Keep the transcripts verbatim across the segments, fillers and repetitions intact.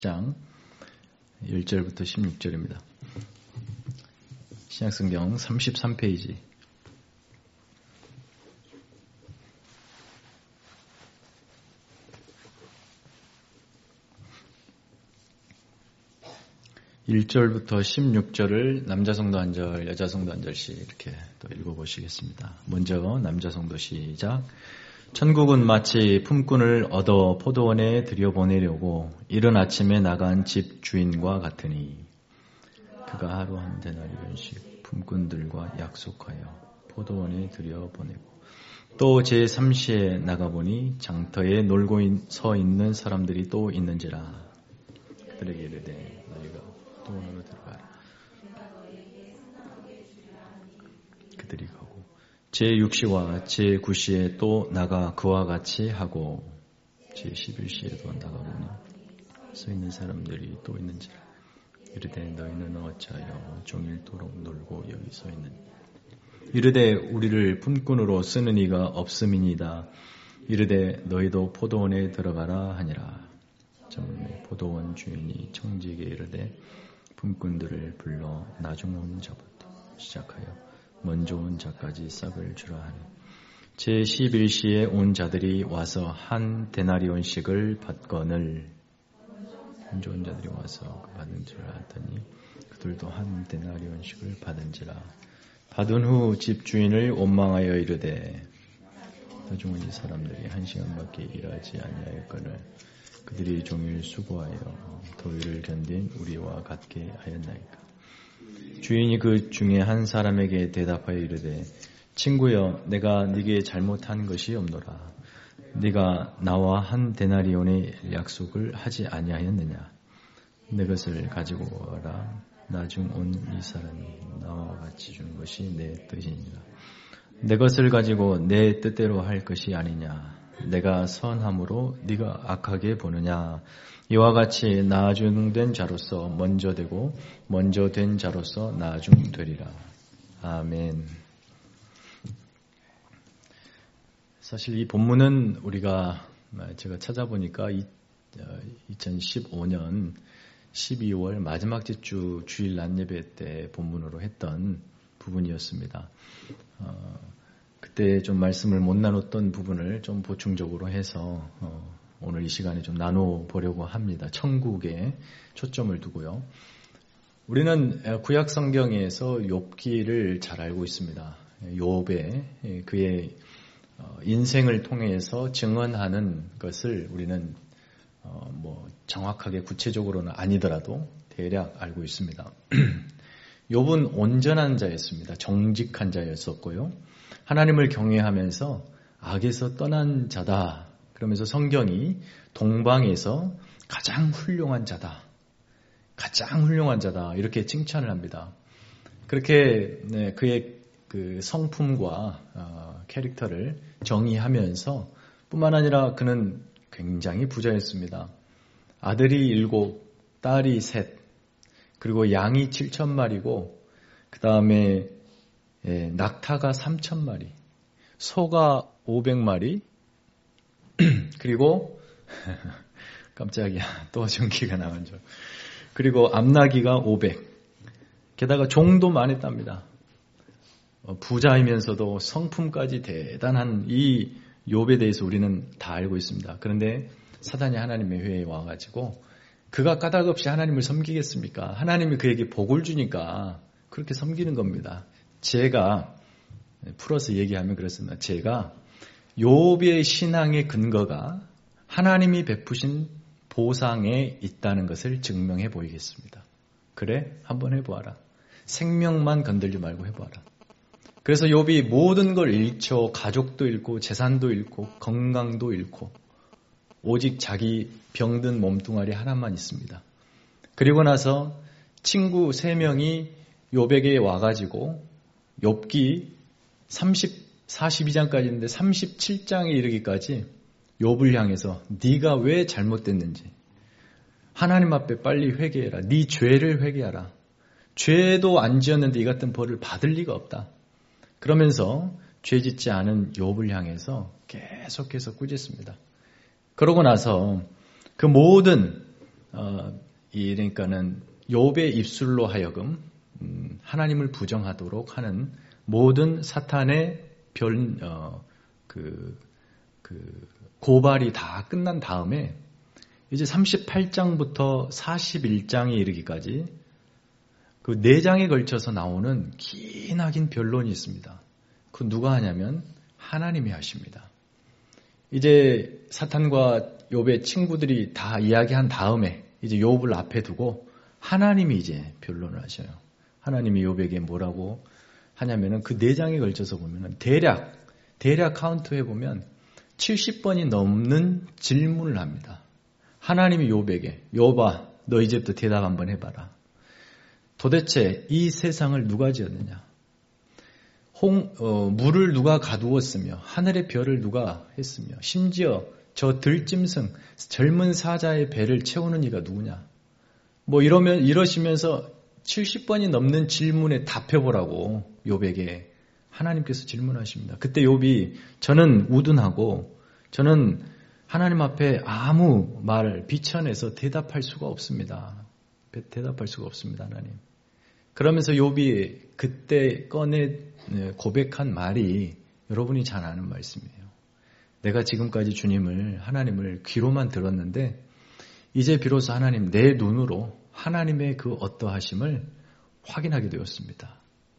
장 일 절부터 십육 절입니다. 신약성경 삼십삼 페이지. 일 절부터 십육 절을 남자 성도 한 절, 여자 성도 한 절씩 이렇게 또 읽어보시겠습니다. 먼저 남자 성도 시작. 천국은 마치 품꾼을 얻어 포도원에 들여보내려고 이른 아침에 나간 집 주인과 같으니 그가 하루 한 데나리온씩 품꾼들과 약속하여 포도원에 들여보내고 또 제삼 시에 나가보니 장터에 놀고 서 있는 사람들이 또 있는지라. 그들에게 이르되 너희가 포도원으로 들어가라. 그들이 가고 제육 시와 제구 시에 또 나가 그와 같이 하고 제십일 시에도 나가보니 서 있는 사람들이 또 있는지라. 이르되 너희는 어찌하여 종일토록 놀고 여기 서 있느냐. 이르되 우리를 품꾼으로 쓰는 이가 없음이니이다. 이르되 너희도 포도원에 들어가라 하니라. 저물매 포도원 주인이 청지에게 이르되 품꾼들을 불러 나중 온 자부터 시작하여 먼저 온 자까지 싹을 주라 하니 제십일 시에 온 자들이 와서 한 데나리온씩을 받거늘 먼저 온 자들이 와서 받은 줄 알았더니 그들도 한 데나리온씩을 받은지라. 받은 후 집주인을 원망하여 이르되 나중 온 이 사람들이 한 시간밖에 일하지 아니하였거늘 그들이 종일 수고하여 더위를 견딘 우리와 같게 하였나이까. 주인이 그 중에 한 사람에게 대답하여 이르되 친구여 내가 네게 잘못한 것이 없노라. 네가 나와 한 데나리온의 약속을 하지 아니하였느냐. 내 것을 가지고 오라. 나중 온 이 사람이 나와 같이 준 것이 내 뜻이니라. 내 것을 가지고 내 뜻대로 할 것이 아니냐. 내가 선함으로 네가 악하게 보느냐. 이와 같이 나중된 자로서 먼저 되고 먼저 된 자로서 나중 되리라. 아멘. 사실 이 본문은 우리가 제가 찾아보니까 이천십오 년 십이월 마지막 주 주일 낮 예배 때 본문으로 했던 부분이었습니다. 어, 그때 좀 말씀을 못 나눴던 부분을 좀 보충적으로 해서 어, 오늘 이 시간에 좀 나눠보려고 합니다. 천국에 초점을 두고요. 우리는 구약 성경에서 욥기를 잘 알고 있습니다. 욥의 그의 인생을 통해서 증언하는 것을 우리는 뭐 정확하게 구체적으로는 아니더라도 대략 알고 있습니다. 욥은 온전한 자였습니다. 정직한 자였었고요. 하나님을 경외하면서 악에서 떠난 자다. 그러면서 성경이 동방에서 가장 훌륭한 자다. 가장 훌륭한 자다. 이렇게 칭찬을 합니다. 그렇게 네, 그의 그 성품과 어, 캐릭터를 정의하면서 뿐만 아니라 그는 굉장히 부자였습니다. 아들이 일곱, 딸이 셋, 그리고 양이 칠천 마리고 그 다음에 예, 낙타가 삼천 마리, 소가 오백 마리, 그리고 깜짝이야 또 전기가 나간 줄. 그리고 암나기가 오백. 게다가 종도 많았답니다. 부자이면서도 성품까지 대단한 이 욥에 대해서 우리는 다 알고 있습니다. 그런데 사단이 하나님의 회에 와가지고 그가 까닭없이 하나님을 섬기겠습니까? 하나님이 그에게 복을 주니까 그렇게 섬기는 겁니다. 제가 풀어서 얘기하면 그렇습니다. 제가 욥의 신앙의 근거가 하나님이 베푸신 보상에 있다는 것을 증명해 보이겠습니다. 그래? 한번 해보아라. 생명만 건들지 말고 해보아라. 그래서 욥이 모든 걸 잃죠. 가족도 잃고 재산도 잃고 건강도 잃고 오직 자기 병든 몸뚱아리 하나만 있습니다. 그리고 나서 친구 세 명이 욥에게 와가지고 욥기 삼십, 사십이 장까지 있는데 삼십칠 장에 이르기까지 욥을 향해서 네가 왜 잘못됐는지 하나님 앞에 빨리 회개해라. 네 죄를 회개하라. 죄도 안 지었는데 이 같은 벌을 받을 리가 없다. 그러면서 죄 짓지 않은 욥을 향해서 계속해서 꾸짖습니다. 그러고 나서 그 모든 어, 이 그러니까는 욥의 입술로 하여금 음, 하나님을 부정하도록 하는 모든 사탄의 별, 어, 그, 그 고발이 다 끝난 다음에 이제 삼십팔 장부터 사십일 장에 이르기까지 그 네 장에 걸쳐서 나오는 기나긴 변론이 있습니다. 그 누가 하냐면 하나님이 하십니다. 이제 사탄과 욥의 친구들이 다 이야기한 다음에 이제 욥을 앞에 두고 하나님이 이제 변론을 하셔요. 하나님이 욥에게 뭐라고 하냐면은 그 네 장에 걸쳐서 보면은 대략 대략 카운트 해보면 칠십 번이 넘는 질문을 합니다. 하나님이 욥에게 욥아 너 이제부터 대답 한번 해봐라. 도대체 이 세상을 누가 지었느냐? 홍, 어, 물을 누가 가두었으며 하늘의 별을 누가 했으며 심지어 저 들짐승 젊은 사자의 배를 채우는 이가 누구냐? 뭐 이러면 이러시면서 칠십 번이 넘는 질문에 답해보라고 욥에게 하나님께서 질문하십니다. 그때 욥이 저는 우둔하고 저는 하나님 앞에 아무 말 비천해서 대답할 수가 없습니다. 대답할 수가 없습니다, 하나님. 그러면서 욥이 그때 꺼내 고백한 말이 여러분이 잘 아는 말씀이에요. 내가 지금까지 주님을 하나님을 귀로만 들었는데 이제 비로소 하나님 내 눈으로 하나님의 그 어떠하심을 확인하게 되었습니다.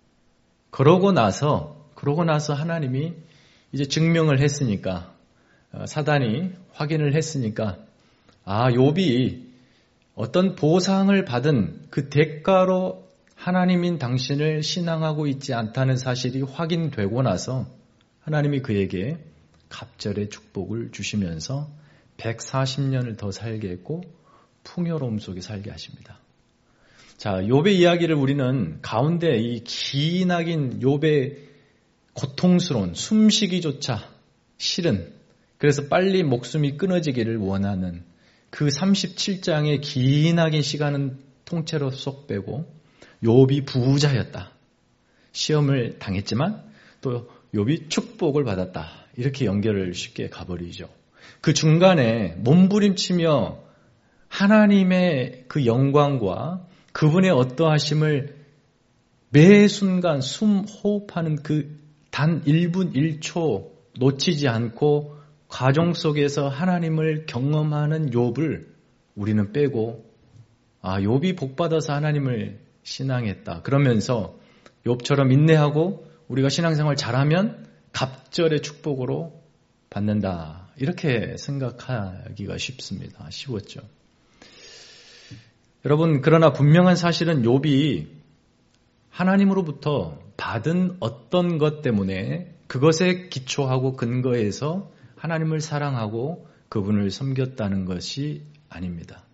그러고 나서 그러고 나서 하나님이 이제 증명을 했으니까 사단이 확인을 했으니까 아 욥이 어떤 보상을 받은 그 대가로 하나님인 당신을 신앙하고 있지 않다는 사실이 확인되고 나서 하나님이 그에게 갑절의 축복을 주시면서 백사십 년을 더 살게 했고 풍요로움 속에 살게 하십니다. 자, 욥의 이야기를 우리는 가운데 이 기나긴 욥의 고통스러운 숨쉬기조차 싫은 그래서 빨리 목숨이 끊어지기를 원하는 그 삼십칠 장의 기나긴 시간은 통째로 쏙 빼고 욥이 부자였다. 시험을 당했지만 또 욥이 축복을 받았다. 이렇게 연결을 쉽게 가버리죠. 그 중간에 몸부림치며 하나님의 그 영광과 그분의 어떠하심을 매 순간 숨 호흡하는 그 단 일 분 일 초 놓치지 않고 과정 속에서 하나님을 경험하는 욥을 우리는 빼고 아 욥이 복받아서 하나님을 신앙했다. 그러면서 욥처럼 인내하고 우리가 신앙생활 잘하면 갑절의 축복으로 받는다. 이렇게 생각하기가 쉽습니다. 쉬웠죠. 여러분 그러나 분명한 사실은 욥이 하나님으로부터 받은 어떤 것 때문에 그것에 기초하고 근거해서 하나님을 사랑하고 그분을 섬겼다는 것이 아닙니다.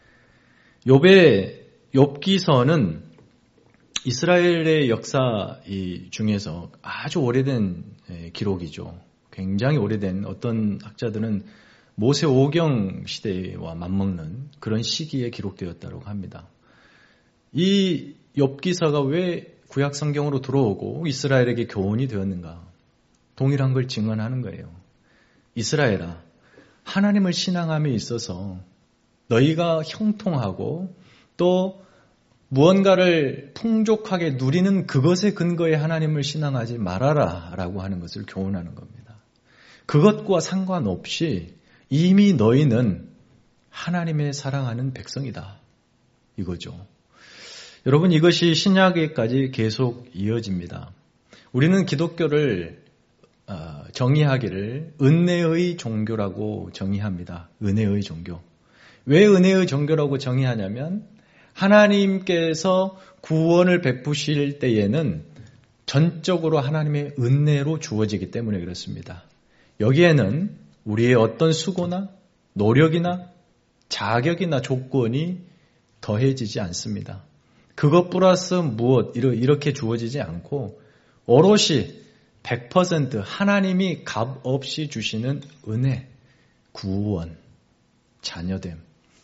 욥의 욥기서는 이스라엘의 역사 중에서 아주 오래된 기록이죠. 굉장히 오래된 어떤 학자들은 모세오경 시대와 맞먹는 그런 시기에 기록되었다고 합니다. 이 욥기서가 왜 구약 성경으로 들어오고 이스라엘에게 교훈이 되었는가? 동일한 걸 증언하는 거예요. 이스라엘아, 하나님을 신앙함에 있어서 너희가 형통하고 또 무언가를 풍족하게 누리는 그것에 근거해 하나님을 신앙하지 말아라 라고 하는 것을 교훈하는 겁니다. 그것과 상관없이 이미 너희는 하나님의 사랑하는 백성이다. 이거죠. 여러분 이것이 신약에까지 계속 이어집니다. 우리는 기독교를 정의하기를 은혜의 종교라고 정의합니다. 은혜의 종교. 왜 은혜의 종교라고 정의하냐면 하나님께서 구원을 베푸실 때에는 전적으로 하나님의 은혜로 주어지기 때문에 그렇습니다. 여기에는 우리의 어떤 수고나 노력이나 자격이나 조건이 더해지지 않습니다. 그것 플러스 무엇 이렇게 주어지지 않고 오롯이 백 퍼센트 하나님이 값 없이 주시는 은혜, 구원, 자녀됨,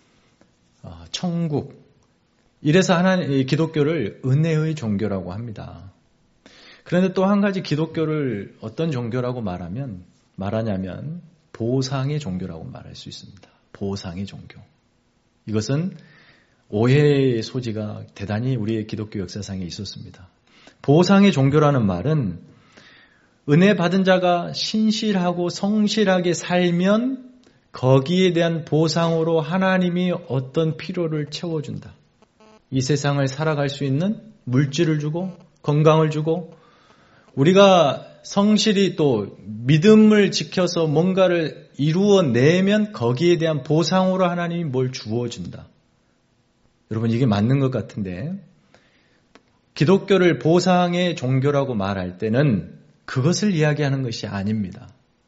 천국. 이래서 하나님 기독교를 은혜의 종교라고 합니다. 그런데 또 한 가지 기독교를 어떤 종교라고 말하면 말하냐면 보상의 종교라고 말할 수 있습니다. 보상의 종교. 이것은 오해의 소지가 대단히 우리의 기독교 역사상에 있었습니다. 보상의 종교라는 말은 은혜 받은 자가 신실하고 성실하게 살면 거기에 대한 보상으로 하나님이 어떤 필요를 채워준다. 이 세상을 살아갈 수 있는 물질을 주고 건강을 주고 우리가 성실히 또 믿음을 지켜서 뭔가를 이루어내면 거기에 대한 보상으로 하나님이 뭘 주어준다. 여러분 이게 맞는 것 같은데 기독교를 보상의 종교라고 말할 때는 그것을 이야기하는 것이 아닙니다.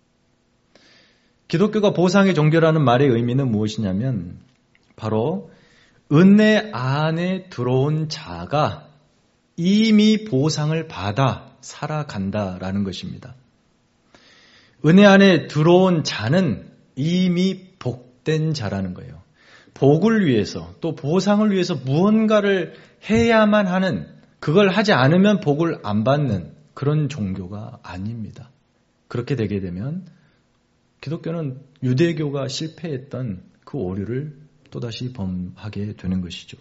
기독교가 보상의 종교라는 말의 의미는 무엇이냐면 바로 은혜 안에 들어온 자가 이미 보상을 받아 살아간다라는 것입니다. 은혜 안에 들어온 자는 이미 복된 자라는 거예요. 복을 위해서 또 보상을 위해서 무언가를 해야만 하는 그걸 하지 않으면 복을 안 받는 그런 종교가 아닙니다. 그렇게 되게 되면 기독교는 유대교가 실패했던 그 오류를 또다시 범하게 되는 것이죠.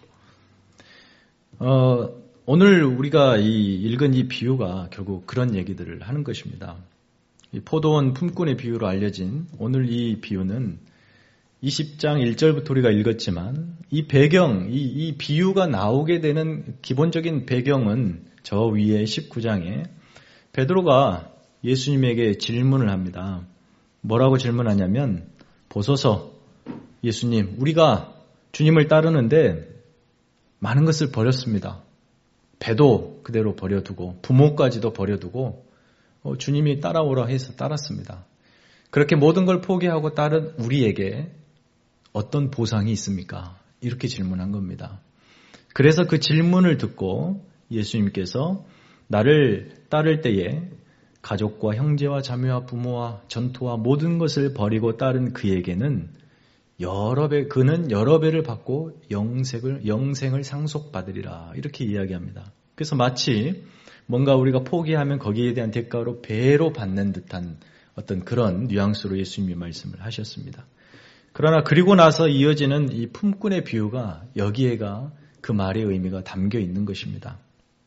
어, 오늘 우리가 이 읽은 이 비유가 결국 그런 얘기들을 하는 것입니다. 이 포도원 품꾼의 비유로 알려진 오늘 이 비유는 이십 장 일 절부터 우리가 읽었지만 이 배경, 이, 이 비유가 나오게 되는 기본적인 배경은 저 위에 십구 장에 베드로가 예수님에게 질문을 합니다. 뭐라고 질문하냐면 보소서 예수님, 우리가 주님을 따르는데 많은 것을 버렸습니다. 배도 그대로 버려두고 부모까지도 버려두고 어, 주님이 따라오라 해서 따랐습니다. 그렇게 모든 걸 포기하고 따른 우리에게 어떤 보상이 있습니까? 이렇게 질문한 겁니다. 그래서 그 질문을 듣고 예수님께서 나를 따를 때에 가족과 형제와 자매와 부모와 전토와 모든 것을 버리고 따른 그에게는 여러 배, 그는 여러 배를 받고 영생을, 영생을 상속받으리라. 이렇게 이야기합니다. 그래서 마치 뭔가 우리가 포기하면 거기에 대한 대가로 배로 받는 듯한 어떤 그런 뉘앙스로 예수님이 말씀을 하셨습니다. 그러나 그리고 나서 이어지는 이 품꾼의 비유가 여기에가 그 말의 의미가 담겨 있는 것입니다.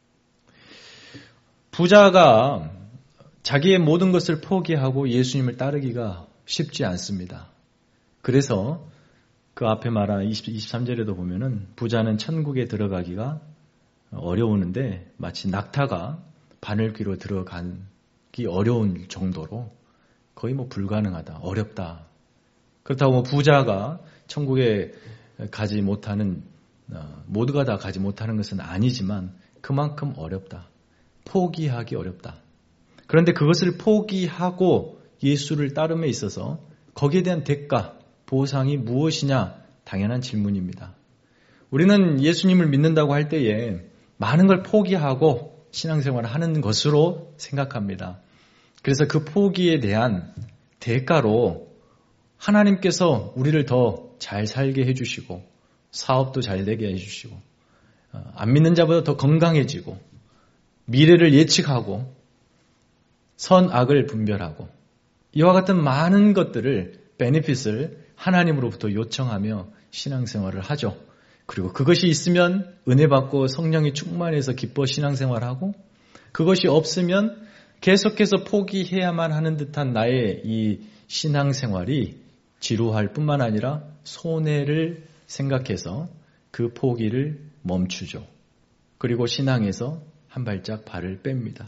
부자가 자기의 모든 것을 포기하고 예수님을 따르기가 쉽지 않습니다. 그래서 그 앞에 말한 이십삼 절에도 보면은 부자는 천국에 들어가기가 어려우는데 마치 낙타가 바늘귀로 들어가기 어려운 정도로 거의 뭐 불가능하다, 어렵다. 그렇다고 뭐 부자가 천국에 가지 못하는, 모두가 다 가지 못하는 것은 아니지만 그만큼 어렵다. 포기하기 어렵다. 그런데 그것을 포기하고 예수를 따름에 있어서 거기에 대한 대가, 보상이 무엇이냐? 당연한 질문입니다. 우리는 예수님을 믿는다고 할 때에 많은 걸 포기하고 신앙생활을 하는 것으로 생각합니다. 그래서 그 포기에 대한 대가로 하나님께서 우리를 더 잘 살게 해주시고 사업도 잘 되게 해주시고 안 믿는 자보다 더 건강해지고 미래를 예측하고 선악을 분별하고 이와 같은 많은 것들을 베네핏을 하나님으로부터 요청하며 신앙생활을 하죠. 그리고 그것이 있으면 은혜 받고 성령이 충만해서 기뻐 신앙생활하고 그것이 없으면 계속해서 포기해야만 하는 듯한 나의 이 신앙생활이 지루할 뿐만 아니라 손해를 생각해서 그 포기를 멈추죠. 그리고 신앙에서 한 발짝 발을 뺍니다.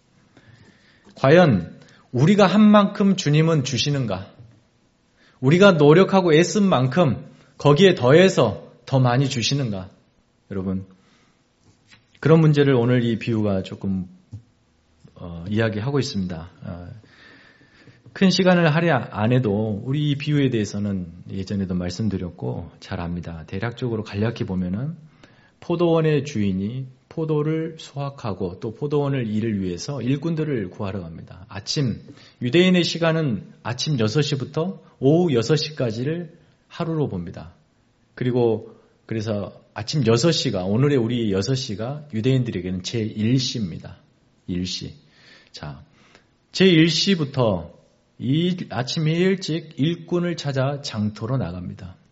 과연 우리가 한 만큼 주님은 주시는가? 우리가 노력하고 애쓴 만큼 거기에 더해서 더 많이 주시는가? 여러분, 그런 문제를 오늘 이 비유가 조금 어, 이야기하고 있습니다. 어, 큰 시간을 할애 안 해도 우리 이 비유에 대해서는 예전에도 말씀드렸고 잘 압니다. 대략적으로 간략히 보면은 포도원의 주인이 포도를 수확하고 또 포도원을 일을 위해서 일꾼들을 구하러 갑니다. 아침, 유대인의 시간은 아침 여섯 시부터 오후 여섯 시까지를 하루로 봅니다. 그리고 그래서 아침 여섯 시가, 오늘의 우리 여섯 시가 유대인들에게는 제일 시입니다. 일 시. 자, 제일 시부터 이 아침에 일찍 일꾼을 찾아 장터로 나갑니다.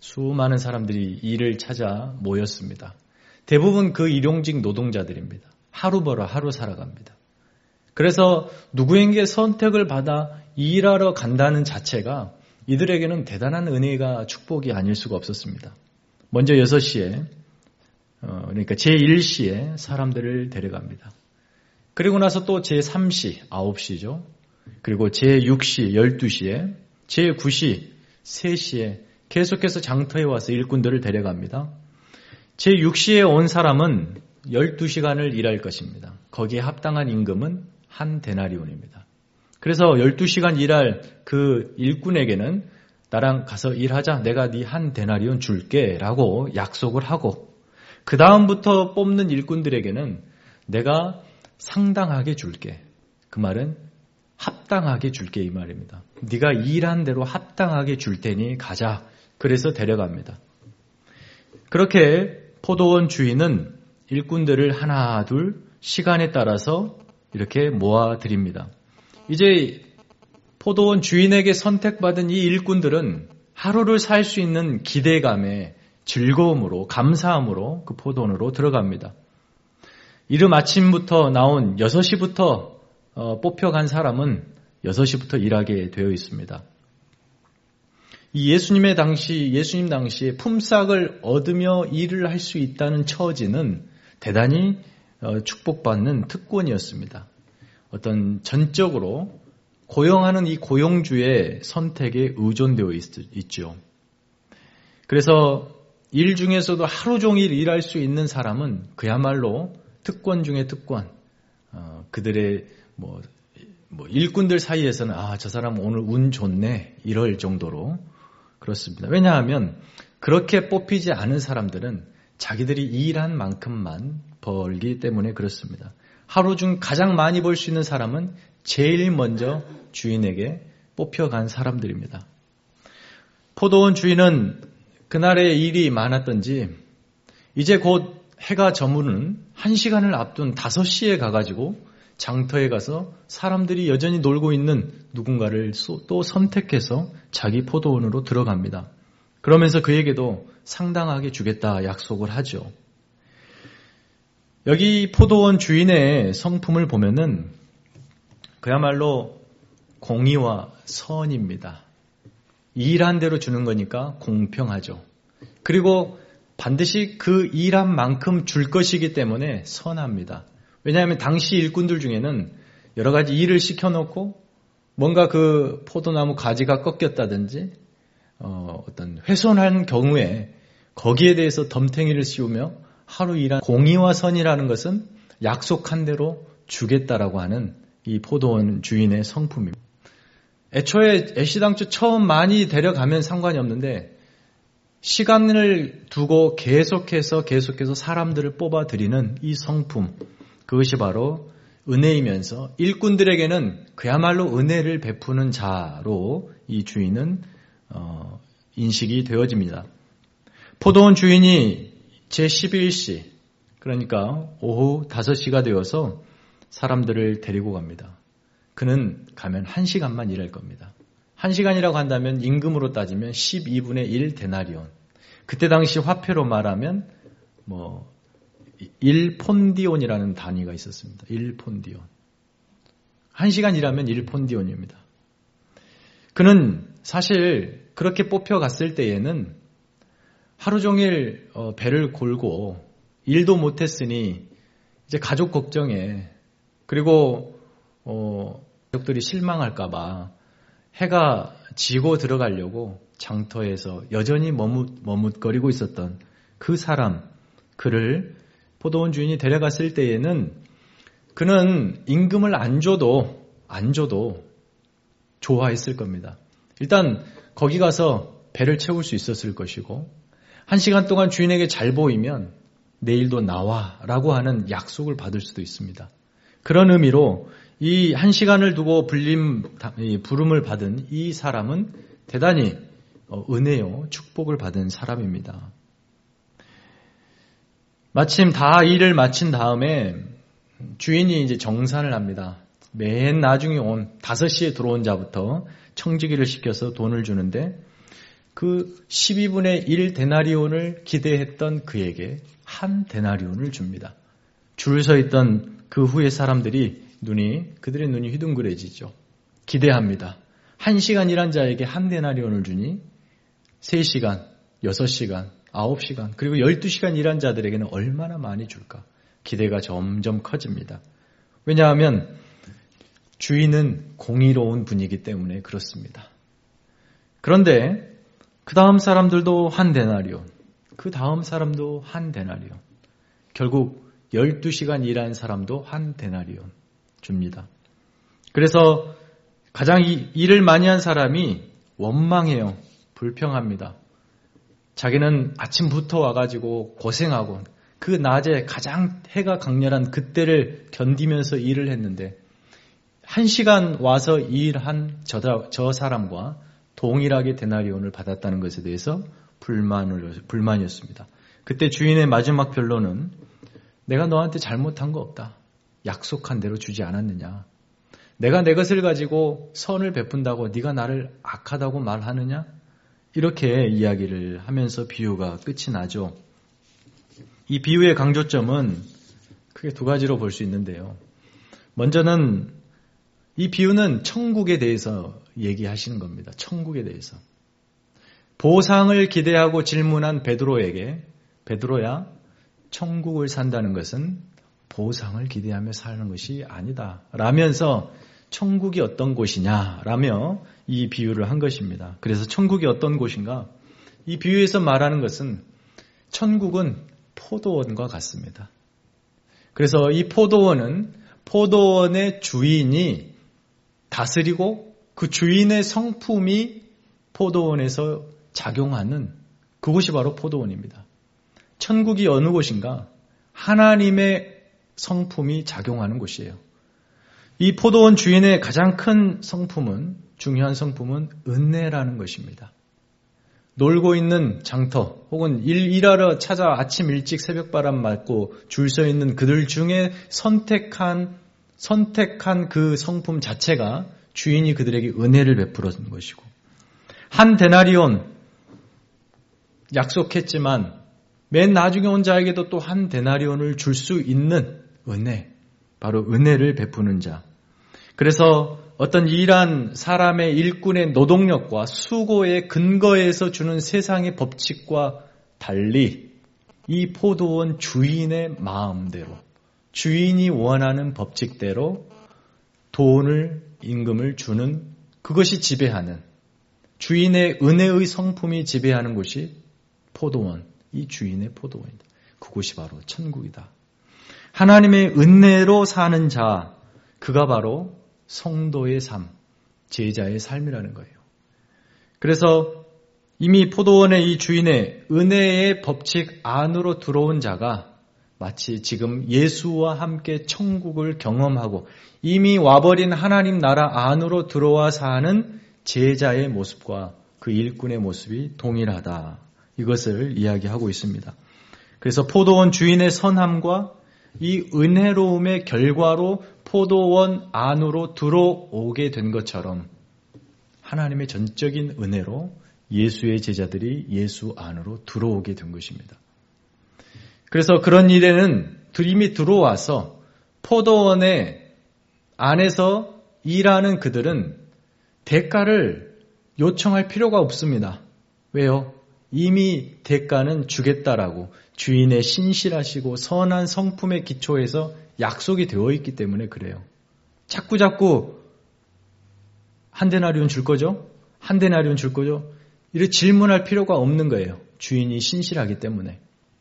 수많은 사람들이 일을 찾아 모였습니다. 대부분 그 일용직 노동자들입니다. 하루 벌어 하루 살아갑니다. 그래서 누구에게 선택을 받아 일하러 간다는 자체가 이들에게는 대단한 은혜가 축복이 아닐 수가 없었습니다. 먼저 여섯 시에 어, 그러니까 제일 시에 사람들을 데려갑니다. 그리고 나서 또 제삼 시 아홉 시죠. 그리고 제육 시 열두 시에 제구 시 세 시에 계속해서 장터에 와서 일꾼들을 데려갑니다. 제육 시에 온 사람은 열두 시간을 일할 것입니다. 거기에 합당한 임금은 한 데나리온입니다. 그래서 열두 시간 일할 그 일꾼에게는 나랑 가서 일하자. 내가 네 한 데나리온 줄게 라고 약속을 하고 그 다음부터 뽑는 일꾼들에게는 내가 상당하게 줄게. 그 말은 합당하게 줄게 이 말입니다. 네가 일한 대로 합당하게 줄 테니 가자. 그래서 데려갑니다. 그렇게 포도원 주인은 일꾼들을 하나 둘 시간에 따라서 이렇게 모아드립니다. 이제 포도원 주인에게 선택받은 이 일꾼들은 하루를 살 수 있는 기대감에 즐거움으로 감사함으로 그 포도원으로 들어갑니다. 이른 아침부터 나온 여섯 시부터 뽑혀간 사람은 여섯 시부터 일하게 되어 있습니다. 이 예수님의 당시, 예수님 당시에 품삯을 얻으며 일을 할 수 있다는 처지는 대단히 축복받는 특권이었습니다. 어떤 전적으로 고용하는 이 고용주의 선택에 의존되어 있, 있죠. 그래서 일 중에서도 하루 종일 일할 수 있는 사람은 그야말로 특권 중에 특권. 어, 그들의 뭐, 뭐 일꾼들 사이에서는 아, 저 사람 오늘 운 좋네 이럴 정도로 그렇습니다. 왜냐하면 그렇게 뽑히지 않은 사람들은 자기들이 일한 만큼만 벌기 때문에 그렇습니다. 하루 중 가장 많이 벌 수 있는 사람은 제일 먼저 주인에게 뽑혀간 사람들입니다. 포도원 주인은 그날의 일이 많았던지 이제 곧 해가 저무는 한 시간을 앞둔 다섯 시에 가가지고 장터에 가서 사람들이 여전히 놀고 있는 누군가를 또 선택해서 자기 포도원으로 들어갑니다. 그러면서 그에게도 상당하게 주겠다 약속을 하죠. 여기 포도원 주인의 성품을 보면은 그야말로 공의와 선입니다. 일한 대로 주는 거니까 공평하죠. 그리고 반드시 그 일한 만큼 줄 것이기 때문에 선합니다. 왜냐하면 당시 일꾼들 중에는 여러 가지 일을 시켜놓고 뭔가 그 포도나무 가지가 꺾였다든지 어, 어떤 훼손한 경우에 거기에 대해서 덤탱이를 씌우며 하루 일한 공의와 선이라는 것은 약속한 대로 주겠다라고 하는 이 포도원 주인의 성품입니다. 애초에 애시당초 처음 많이 데려가면 상관이 없는데 시간을 두고 계속해서 계속해서 사람들을 뽑아들이는 이 성품, 그것이 바로 은혜이면서 일꾼들에게는 그야말로 은혜를 베푸는 자로 이 주인은 어, 인식이 되어집니다. 포도원 주인이 제십일 시, 그러니까 오후 다섯 시가 되어서 사람들을 데리고 갑니다. 그는 가면 한 시간만 일할 겁니다. 한 시간이라고 한다면 임금으로 따지면 십이분의 일 데나리온. 그때 당시 화폐로 말하면 뭐 일 폰디온이라는 단위가 있었습니다. 일 폰디온. 한 시간 일하면 일 폰디온입니다. 그는 사실 그렇게 뽑혀갔을 때에는 하루 종일 배를 골고 일도 못했으니 이제 가족 걱정에 그리고 어, 가족들이 실망할까봐 해가 지고 들어가려고 장터에서 여전히 머뭇, 머뭇거리고 있었던 그 사람, 그를 포도원 주인이 데려갔을 때에는 그는 임금을 안 줘도, 안 줘도 좋아했을 겁니다. 일단 거기 가서 배를 채울 수 있었을 것이고, 한 시간 동안 주인에게 잘 보이면 내일도 나와 라고 하는 약속을 받을 수도 있습니다. 그런 의미로 이 한 시간을 두고 불림, 부름을 받은 이 사람은 대단히 은혜요, 축복을 받은 사람입니다. 마침 다 일을 마친 다음에 주인이 이제 정산을 합니다. 맨 나중에 온 다섯 시에 들어온 자부터 청지기를 시켜서 돈을 주는데 그 십이분의 일 데나리온을 기대했던 그에게 한 데나리온을 줍니다. 줄 서 있던 그 후에 사람들이 눈이 그들의 눈이 휘둥그레지죠. 기대합니다. 한 시간 일한 자에게 한 데나리온을 주니 세 시간, 여섯 시간, 아홉 시간 그리고 열두 시간 일한 자들에게는 얼마나 많이 줄까? 기대가 점점 커집니다. 왜냐하면 주인은 공의로운 분이기 때문에 그렇습니다. 그런데 그 다음 사람들도 한 데나리온, 그 다음 사람도 한 데나리온, 결국 열두 시간 일한 사람도 한 데나리온 줍니다. 그래서 가장 일을 많이 한 사람이 원망해요. 불평합니다. 자기는 아침부터 와가지고 고생하고 그 낮에 가장 해가 강렬한 그때를 견디면서 일을 했는데 한 시간 와서 일한 저, 저 사람과 동일하게 데나리온을 받았다는 것에 대해서 불만을, 불만이었습니다. 그때 주인의 마지막 변론은 내가 너한테 잘못한 거 없다. 약속한 대로 주지 않았느냐. 내가 내 것을 가지고 선을 베푼다고 네가 나를 악하다고 말하느냐. 이렇게 이야기를 하면서 비유가 끝이 나죠. 이 비유의 강조점은 크게 두 가지로 볼 수 있는데요. 먼저는 이 비유는 천국에 대해서 얘기하시는 겁니다. 천국에 대해서. 보상을 기대하고 질문한 베드로에게 베드로야, 천국을 산다는 것은 보상을 기대하며 사는 것이 아니다. 라면서 천국이 어떤 곳이냐 라며 이 비유를 한 것입니다. 그래서 천국이 어떤 곳인가? 이 비유에서 말하는 것은 천국은 포도원과 같습니다. 그래서 이 포도원은 포도원의 주인이 다스리고 그 주인의 성품이 포도원에서 작용하는 그곳이 바로 포도원입니다. 천국이 어느 곳인가? 하나님의 성품이 작용하는 곳이에요. 이 포도원 주인의 가장 큰 성품은, 중요한 성품은 은혜라는 것입니다. 놀고 있는 장터 혹은 일, 일하러 찾아 아침 일찍 새벽바람 맞고 줄 서 있는 그들 중에 선택한 선택한 그 성품 자체가 주인이 그들에게 은혜를 베풀었던 것이고, 한 데나리온 약속했지만 맨 나중에 온 자에게도 또 한 데나리온을 줄 수 있는 은혜, 바로 은혜를 베푸는 자. 그래서 어떤 일한 사람의 일꾼의 노동력과 수고의 근거에서 주는 세상의 법칙과 달리 이 포도원 주인의 마음대로, 주인이 원하는 법칙대로 돈을, 임금을 주는 그것이 지배하는, 주인의 은혜의 성품이 지배하는 곳이 포도원, 이 주인의 포도원이다. 그곳이 바로 천국이다. 하나님의 은혜로 사는 자, 그가 바로 성도의 삶, 제자의 삶이라는 거예요. 그래서 이미 포도원의 이 주인의 은혜의 법칙 안으로 들어온 자가 마치 지금 예수와 함께 천국을 경험하고 이미 와버린 하나님 나라 안으로 들어와 사는 제자의 모습과 그 일꾼의 모습이 동일하다. 이것을 이야기하고 있습니다. 그래서 포도원 주인의 선함과 이 은혜로움의 결과로 포도원 안으로 들어오게 된 것처럼 하나님의 전적인 은혜로 예수의 제자들이 예수 안으로 들어오게 된 것입니다. 그래서 그런 일에는 이미 들어와서 포도원의 안에서 일하는 그들은 대가를 요청할 필요가 없습니다. 왜요? 이미 대가는 주겠다라고 주인의 신실하시고 선한 성품의 기초에서 약속이 되어 있기 때문에 그래요. 자꾸 자꾸 한 데나리온 줄 거죠? 한 데나리온 줄 거죠? 이렇게 질문할 필요가 없는 거예요. 주인이 신실하기 때문에.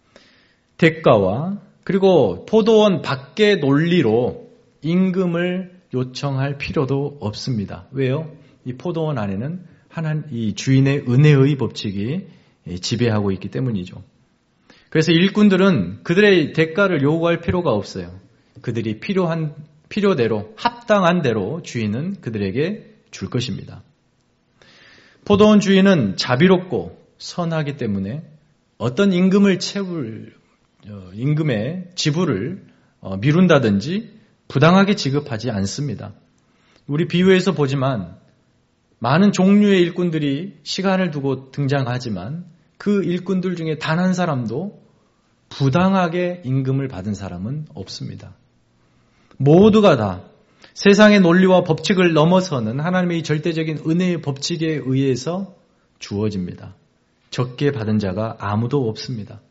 대가와 그리고 포도원 밖의 논리로 임금을 요청할 필요도 없습니다. 왜요? 이 포도원 안에는 하나님, 이 주인의 은혜의 법칙이 지배하고 있기 때문이죠. 그래서 일꾼들은 그들의 대가를 요구할 필요가 없어요. 그들이 필요한, 필요대로, 합당한 대로 주인은 그들에게 줄 것입니다. 포도원 주인은 자비롭고 선하기 때문에 어떤 임금을 채울, 임금의 지불을 미룬다든지 부당하게 지급하지 않습니다. 우리 비유에서 보지만 많은 종류의 일꾼들이 시간을 두고 등장하지만 그 일꾼들 중에 단 한 사람도 부당하게 임금을 받은 사람은 없습니다. 모두가 다 세상의 논리와 법칙을 넘어서는 하나님의 절대적인 은혜의 법칙에 의해서 주어집니다. 적게 받은 자가 아무도 없습니다.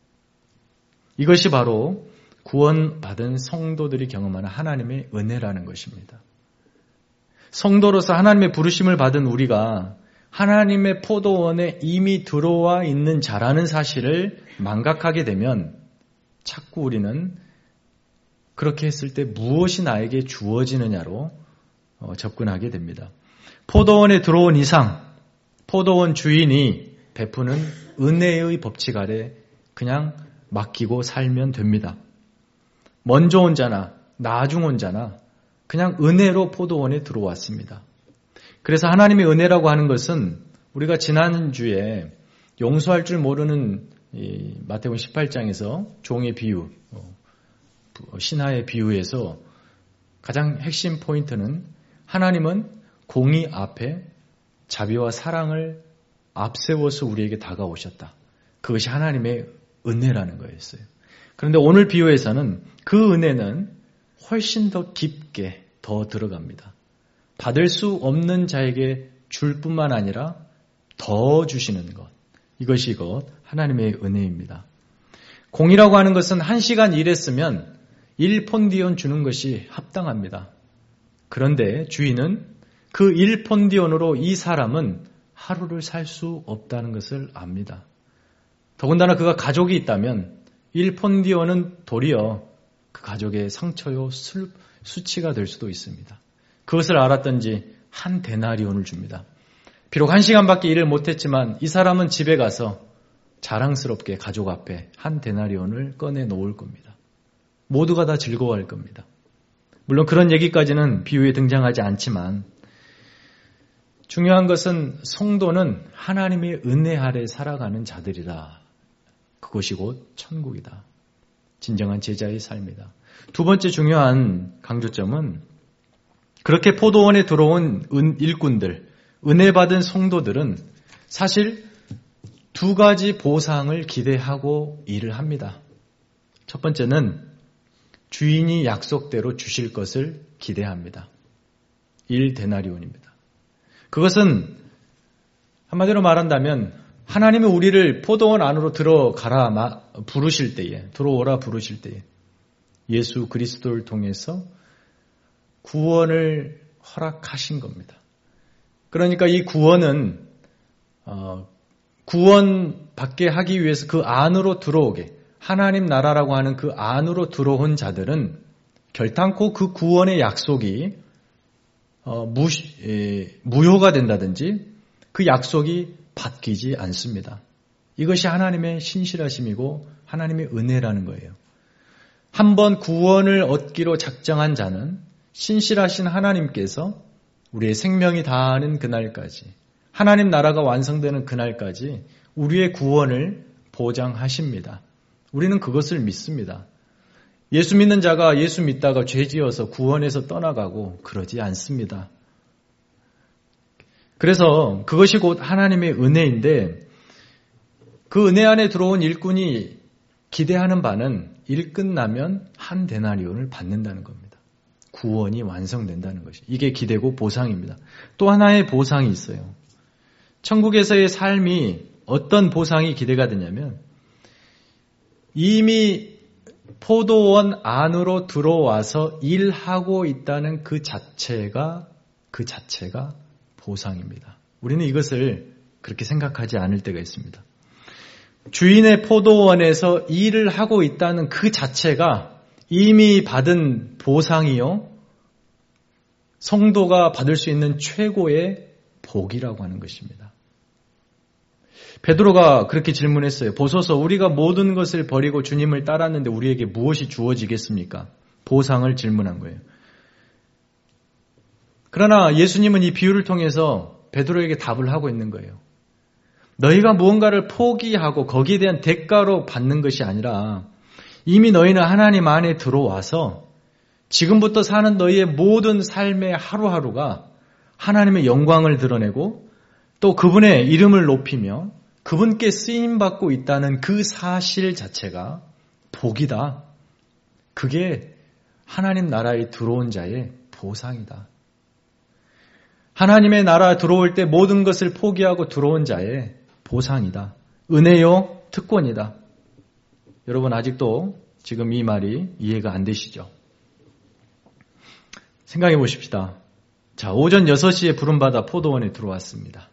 이것이 바로 구원받은 성도들이 경험하는 하나님의 은혜라는 것입니다. 성도로서 하나님의 부르심을 받은 우리가 하나님의 포도원에 이미 들어와 있는 자라는 사실을 망각하게 되면 자꾸 우리는 그렇게 했을 때 무엇이 나에게 주어지느냐로 접근하게 됩니다. 포도원에 들어온 이상 포도원 주인이 베푸는 은혜의 법칙 아래 그냥 맡기고 살면 됩니다. 먼저 온 자나 나중 온 자나 그냥 은혜로 포도원에 들어왔습니다. 그래서 하나님의 은혜라고 하는 것은 우리가 지난주에 용서할 줄 모르는 이 마태복음 십팔 장에서 종의 비유, 신하의 비유에서 가장 핵심 포인트는 하나님은 공의 앞에 자비와 사랑을 앞세워서 우리에게 다가오셨다. 그것이 하나님의 은혜라는 거였어요. 그런데 오늘 비유에서는 그 은혜는 훨씬 더 깊게 더 들어갑니다. 받을 수 없는 자에게 줄 뿐만 아니라 더 주시는 것. 이것이 곧 하나님의 은혜입니다. 공이라고 하는 것은 한 시간 일했으면 일 폰디온 주는 것이 합당합니다. 그런데 주인은 그 일 폰디온으로 이 사람은 하루를 살 수 없다는 것을 압니다. 더군다나 그가 가족이 있다면 일 폰디온은 도리어 그 가족의 상처요 수치가 될 수도 있습니다. 그것을 알았던지 한 데나리온을 줍니다. 비록 한 시간밖에 일을 못했지만 이 사람은 집에 가서 자랑스럽게 가족 앞에 한 데나리온을 꺼내 놓을 겁니다. 모두가 다 즐거워할 겁니다. 물론 그런 얘기까지는 비유에 등장하지 않지만 중요한 것은 성도는 하나님의 은혜 아래 살아가는 자들이다. 그것이 곧 천국이다. 진정한 제자의 삶이다. 두 번째 중요한 강조점은 그렇게 포도원에 들어온 일꾼들, 은혜 받은 성도들은 사실 두 가지 보상을 기대하고 일을 합니다. 첫 번째는 주인이 약속대로 주실 것을 기대합니다. 일 데나리온입니다. 그것은 한마디로 말한다면 하나님은 우리를 포도원 안으로 들어가라 부르실 때에, 들어오라 부르실 때에 예수 그리스도를 통해서 구원을 허락하신 겁니다. 그러니까 이 구원은 어, 구원받게 하기 위해서 그 안으로 들어오게 하나님 나라라고 하는 그 안으로 들어온 자들은 결탄코 그 구원의 약속이 어, 무, 에, 무효가 된다든지 그 약속이 바뀌지 않습니다. 이것이 하나님의 신실하심이고 하나님의 은혜라는 거예요. 한번 구원을 얻기로 작정한 자는 신실하신 하나님께서 우리의 생명이 다하는 그날까지, 하나님 나라가 완성되는 그날까지 우리의 구원을 보장하십니다. 우리는 그것을 믿습니다. 예수 믿는 자가 예수 믿다가 죄지어서 구원에서 떠나가고 그러지 않습니다. 그래서 그것이 곧 하나님의 은혜인데 그 은혜 안에 들어온 일꾼이 기대하는 바는 일 끝나면 한 데나리온을 받는다는 겁니다. 구원이 완성된다는 것이. 이게 기대고 보상입니다. 또 하나의 보상이 있어요. 천국에서의 삶이 어떤 보상이 기대가 되냐면 이미 포도원 안으로 들어와서 일하고 있다는 그 자체가 그 자체가 보상입니다. 우리는 이것을 그렇게 생각하지 않을 때가 있습니다. 주인의 포도원에서 일을 하고 있다는 그 자체가 이미 받은 보상이요, 성도가 받을 수 있는 최고의 복이라고 하는 것입니다. 베드로가 그렇게 질문했어요. 보소서, 우리가 모든 것을 버리고 주님을 따랐는데 우리에게 무엇이 주어지겠습니까? 보상을 질문한 거예요. 그러나 예수님은 이 비유를 통해서 베드로에게 답을 하고 있는 거예요. 너희가 무언가를 포기하고 거기에 대한 대가로 받는 것이 아니라 이미 너희는 하나님 안에 들어와서 지금부터 사는 너희의 모든 삶의 하루하루가 하나님의 영광을 드러내고 또 그분의 이름을 높이며 그분께 쓰임받고 있다는 그 사실 자체가 복이다. 그게 하나님 나라에 들어온 자의 보상이다. 하나님의 나라 들어올 때 모든 것을 포기하고 들어온 자의 보상이다. 은혜요, 특권이다. 여러분 아직도 지금 이 말이 이해가 안 되시죠? 생각해 보십시다. 자, 오전 여섯 시에 부름받아 포도원에 들어왔습니다.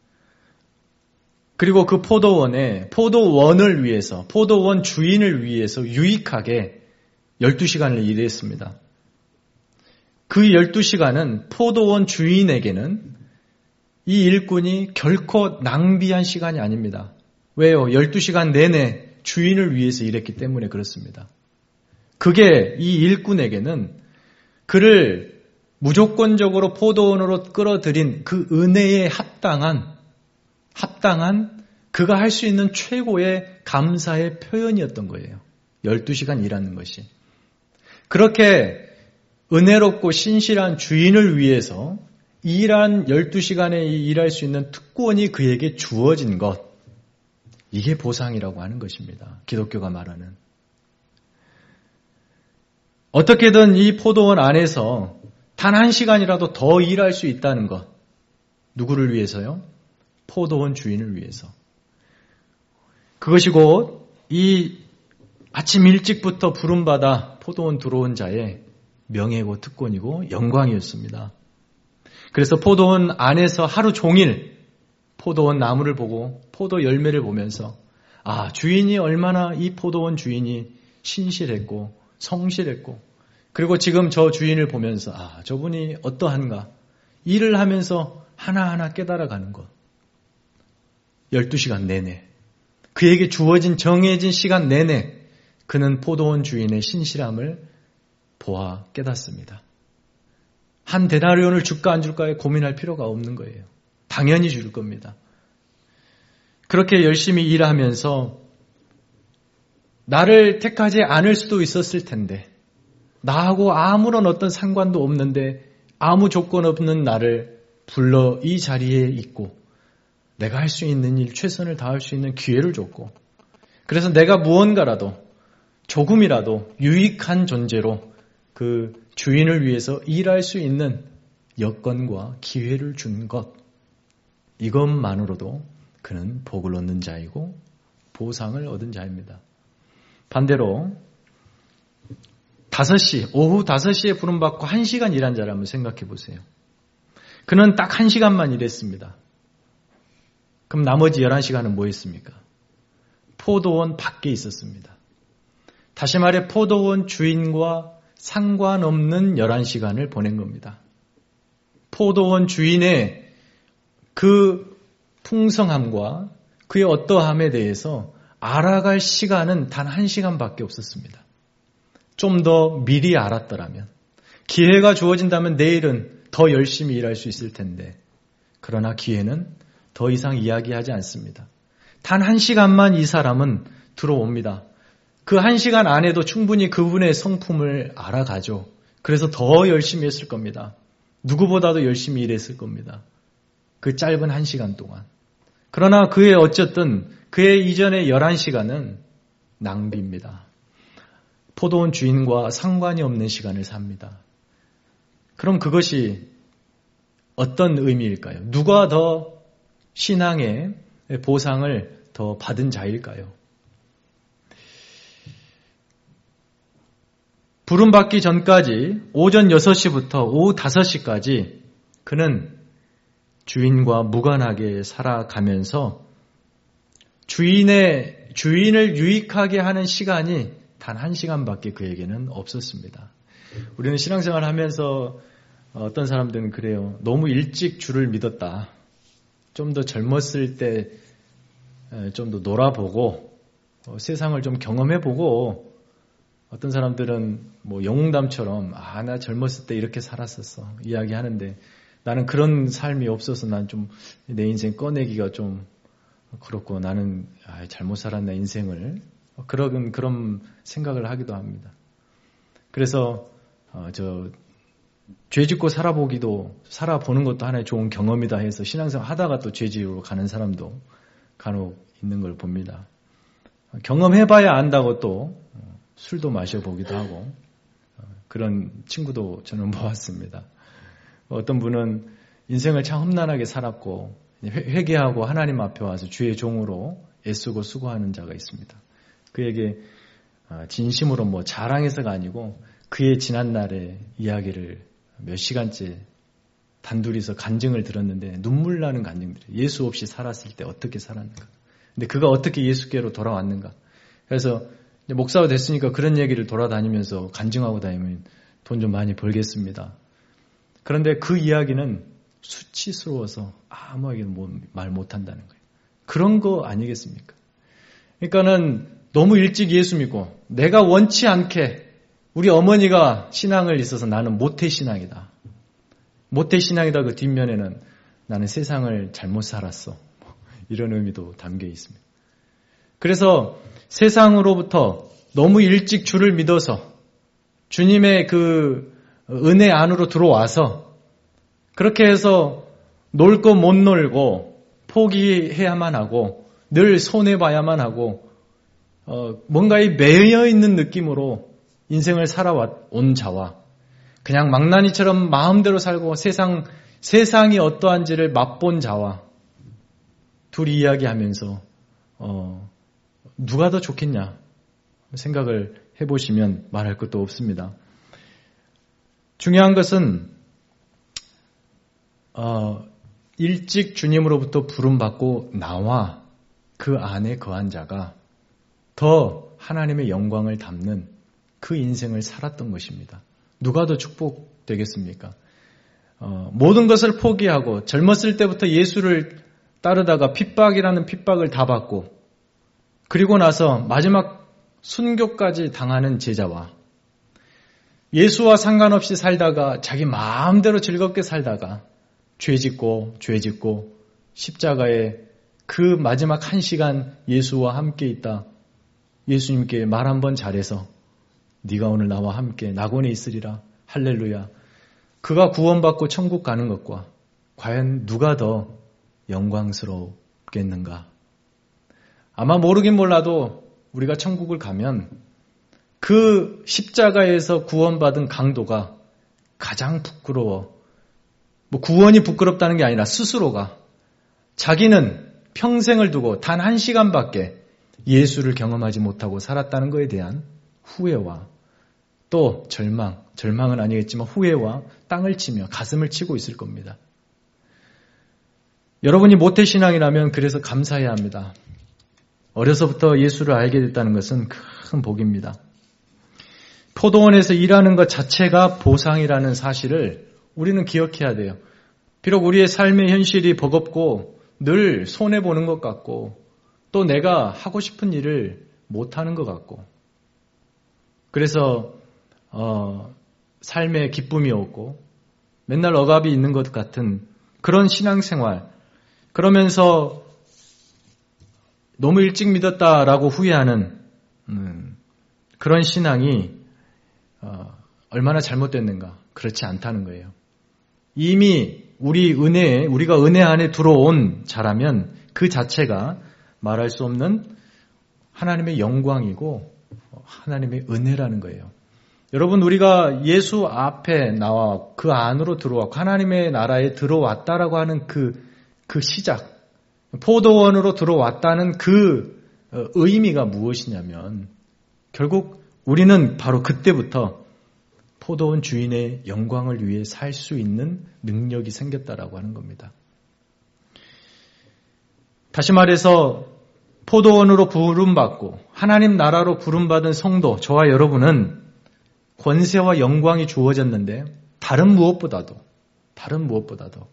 그리고 그 포도원에 포도원을 위해서, 포도원 주인을 위해서 유익하게 열두 시간을 일했습니다. 그 열두 시간은 포도원 주인에게는 이 일꾼이 결코 낭비한 시간이 아닙니다. 왜요? 열두 시간 내내 주인을 위해서 일했기 때문에 그렇습니다. 그게 이 일꾼에게는 그를 무조건적으로 포도원으로 끌어들인 그 은혜에 합당한 합당한 그가 할 수 있는 최고의 감사의 표현이었던 거예요. 열두 시간 일하는 것이. 그렇게 은혜롭고 신실한 주인을 위해서 일한 열두 시간에 일할 수 있는 특권이 그에게 주어진 것. 이게 보상이라고 하는 것입니다. 기독교가 말하는. 어떻게든 이 포도원 안에서 단 한 시간이라도 더 일할 수 있다는 것. 누구를 위해서요? 포도원 주인을 위해서. 그것이 곧 이 아침 일찍부터 부름받아 포도원 들어온 자의 명예고 특권이고 영광이었습니다. 그래서 포도원 안에서 하루 종일 포도원 나무를 보고 포도 열매를 보면서 아, 주인이 얼마나 이 포도원 주인이 신실했고 성실했고 그리고 지금 저 주인을 보면서 아, 저분이 어떠한가 일을 하면서 하나하나 깨달아가는 것. 열두 시간 내내 그에게 주어진 정해진 시간 내내 그는 포도원 주인의 신실함을 보아 깨닫습니다. 한 데나리온을 줄까 안 줄까에 고민할 필요가 없는 거예요. 당연히 줄 겁니다. 그렇게 열심히 일하면서 나를 택하지 않을 수도 있었을 텐데 나하고 아무런 어떤 상관도 없는데 아무 조건 없는 나를 불러 이 자리에 있고 내가 할 수 있는 일, 최선을 다할 수 있는 기회를 줬고 그래서 내가 무언가라도 조금이라도 유익한 존재로 그 주인을 위해서 일할 수 있는 여건과 기회를 준 것. 이것만으로도 그는 복을 얻는 자이고 보상을 얻은 자입니다. 반대로 다섯 시, 오후 다섯 시에 부름받고 한 시간 일한 자를 한번 생각해 보세요. 그는 딱 한 시간만 일했습니다. 그럼 나머지 열한 시간은 뭐 했습니까? 포도원 밖에 있었습니다. 다시 말해 포도원 주인과 상관없는 열한 시간을 보낸 겁니다. 포도원 주인의 그 풍성함과 그의 어떠함에 대해서 알아갈 시간은 단 한 시간밖에 없었습니다. 좀 더 미리 알았더라면, 기회가 주어진다면 내일은 더 열심히 일할 수 있을 텐데, 그러나 기회는 더 이상 이야기하지 않습니다. 단 한 시간만 이 사람은 들어옵니다. 그 한 시간 안에도 충분히 그분의 성품을 알아가죠. 그래서 더 열심히 했을 겁니다. 누구보다도 열심히 일했을 겁니다. 그 짧은 한 시간 동안. 그러나 그의 어쨌든 그의 이전의 열한 시간은 낭비입니다. 포도원 주인과 상관이 없는 시간을 삽니다. 그럼 그것이 어떤 의미일까요? 누가 더 신앙의 보상을 더 받은 자일까요? 부름받기 전까지 오전 여섯 시부터 오후 다섯 시까지 그는 주인과 무관하게 살아가면서 주인의, 주인을 유익하게 하는 시간이 단 한 시간밖에 그에게는 없었습니다. 우리는 신앙생활을 하면서 어떤 사람들은 그래요. 너무 일찍 주를 믿었다. 좀 더 젊었을 때 좀 더 놀아보고 세상을 좀 경험해보고 어떤 사람들은 뭐 영웅담처럼 아, 나 젊었을 때 이렇게 살았었어 이야기하는데 나는 그런 삶이 없어서 난 좀 내 인생 꺼내기가 좀 그렇고 나는 아, 잘못 살았나 인생을 그런 그런 생각을 하기도 합니다. 그래서 어, 저 죄 짓고 살아보기도, 살아보는 것도 하나의 좋은 경험이다 해서 신앙생활 하다가 또 죄지으로 가는 사람도 간혹 있는 걸 봅니다. 경험해봐야 안다고 또 술도 마셔보기도 하고 그런 친구도 저는 보았습니다. 어떤 분은 인생을 참 험난하게 살았고 회개하고 하나님 앞에 와서 주의 종으로 애쓰고 수고하는 자가 있습니다. 그에게 진심으로 뭐 자랑해서가 아니고 그의 지난날의 이야기를 몇 시간째 단둘이서 간증을 들었는데 눈물 나는 간증들이 예수 없이 살았을 때 어떻게 살았는가. 근데 그가 어떻게 예수께로 돌아왔는가. 그래서 목사가 됐으니까 그런 얘기를 돌아다니면서 간증하고 다니면 돈 좀 많이 벌겠습니다. 그런데 그 이야기는 수치스러워서 아무에게 말 못한다는 거예요. 그런 거 아니겠습니까? 그러니까는 너무 일찍 예수 믿고 내가 원치 않게 우리 어머니가 신앙을 있어서 나는 모태신앙이다. 모태신앙이다 그 뒷면에는 나는 세상을 잘못 살았어. 이런 의미도 담겨 있습니다. 그래서 세상으로부터 너무 일찍 주를 믿어서 주님의 그 은혜 안으로 들어와서 그렇게 해서 놀 거 못 놀고 포기해야만 하고 늘 손해봐야만 하고 어, 뭔가에 매여 있는 느낌으로 인생을 살아온 자와 그냥 망나니처럼 마음대로 살고 세상, 세상이 어떠한지를 맛본 자와 둘이 이야기하면서 어, 누가 더 좋겠냐 생각을 해보시면 말할 것도 없습니다. 중요한 것은 어, 일찍 주님으로부터 부름받고 나와 그 안에 거한 자가 더 하나님의 영광을 담는 그 인생을 살았던 것입니다. 누가 더 축복되겠습니까? 어, 모든 것을 포기하고 젊었을 때부터 예수를 따르다가 핍박이라는 핍박을 다 받고 그리고 나서 마지막 순교까지 당하는 제자와 예수와 상관없이 살다가 자기 마음대로 즐겁게 살다가 죄짓고 죄짓고 십자가에 그 마지막 한 시간 예수와 함께 있다. 예수님께 말 한번 잘해서 네가 오늘 나와 함께 낙원에 있으리라. 할렐루야. 그가 구원받고 천국 가는 것과 과연 누가 더 영광스럽겠는가? 아마 모르긴 몰라도 우리가 천국을 가면 그 십자가에서 구원받은 강도가 가장 부끄러워. 뭐 구원이 부끄럽다는 게 아니라 스스로가 자기는 평생을 두고 단 한 시간밖에 예수를 경험하지 못하고 살았다는 것에 대한 후회와 또 절망, 절망은 아니겠지만 후회와 땅을 치며 가슴을 치고 있을 겁니다. 여러분이 모태신앙이라면 그래서 감사해야 합니다. 어려서부터 예수를 알게 됐다는 것은 큰 복입니다. 포도원에서 일하는 것 자체가 보상이라는 사실을 우리는 기억해야 돼요. 비록 우리의 삶의 현실이 버겁고 늘 손해보는 것 같고 또 내가 하고 싶은 일을 못하는 것 같고 그래서 어, 삶에 기쁨이 없고 맨날 억압이 있는 것 같은 그런 신앙생활 그러면서 너무 일찍 믿었다라고 후회하는 음, 그런 신앙이 어, 얼마나 잘못됐는가 그렇지 않다는 거예요. 이미 우리 은혜에 우리가 은혜 안에 들어온 자라면 그 자체가 말할 수 없는 하나님의 영광이고 하나님의 은혜라는 거예요. 여러분 우리가 예수 앞에 나와 그 안으로 들어왔고 하나님의 나라에 들어왔다라고 하는 그, 그 시작 포도원으로 들어왔다는 그 의미가 무엇이냐면 결국 우리는 바로 그때부터 포도원 주인의 영광을 위해 살 수 있는 능력이 생겼다라고 하는 겁니다. 다시 말해서 포도원으로 부름받고 하나님 나라로 부름받은 성도 저와 여러분은 권세와 영광이 주어졌는데 다른 무엇보다도 다른 무엇보다도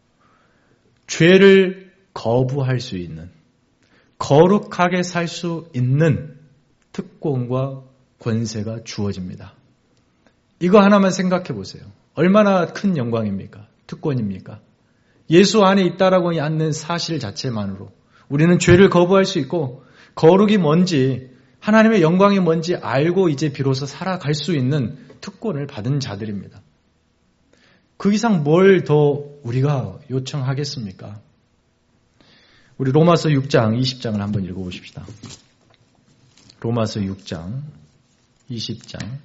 죄를 거부할 수 있는 거룩하게 살 수 있는 특권과 권세가 주어집니다. 이거 하나만 생각해 보세요. 얼마나 큰 영광입니까? 특권입니까? 예수 안에 있다라고 하는 사실 자체만으로 우리는 죄를 거부할 수 있고 거룩이 뭔지 하나님의 영광이 뭔지 알고 이제 비로소 살아갈 수 있는 특권을 받은 자들입니다. 그 이상 뭘 더 우리가 요청하겠습니까? 우리 로마서 육 장 이십 장을 한번 읽어보십시다. 로마서 육 장 이십 장